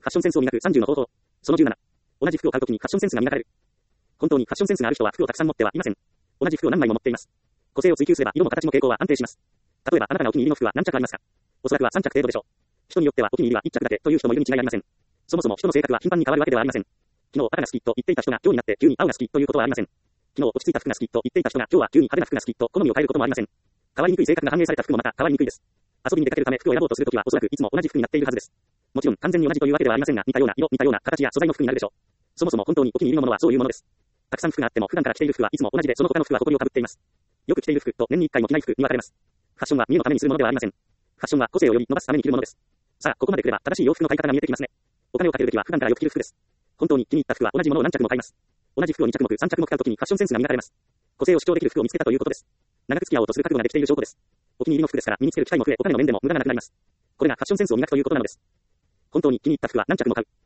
ファッションセンスを磨く30の方法。その17。同じ服を買うときにファッションセンスが磨かれる。本当にファッションセンスがある人は服をたくさん持ってはいません。同じ服を何枚も持っています。個性を追求すれば色も形も傾向は安定します。例えばあなたがお気に入りの服は何着ありますか？おそらくは3着程度でしょう。人によってはお気に入りは1着だけという人もいるに違いありません。そもそも人の性格は頻繁に変わるわけではありません。昨日赤が好きと言っていた人が今日になって急に青が好きということはありません。昨日落ち着いた服が好きと言っていた人が今日は急に派手な服が好きと好みを変えることもありません。変わりにくい性格が反映された服もまた変わりにくいです。遊びに出かけるため服を選ぼうとするときはおそらくいつも同じ服になっているはずです。もちろん完全に同じというわけではありませんが、似たような色、似たような形や素材の服になるでしょう。そもそも本当にお気に入りのものはそういうものです。たくさん服があっても普段から着ている服はいつも同じでその他の服は埃をかぶっています。よく着ている服と年に1回も着ない服に分かれます。ファッションは見栄のためにするものではありません。ファッションは個性をより伸ばすために着るものです。さあ、ここまで来れば正しい洋服の買い方が見えてきますね。お金をかけるべきは普段からよく着る服です。本当に気に入った服は同じものを何着も買います。同じ服を2着も3着も買うときにファッションセンスが磨かれます。個性を主張できる服を見つけたということです。長く付き合おうとする覚悟ができている証拠です。お気に入りの服ですから身につける機会も増え、お金の面でも無駄がなくなります。これがファッションセンスを磨くということなのです。本当に気に入った服は何着も買う。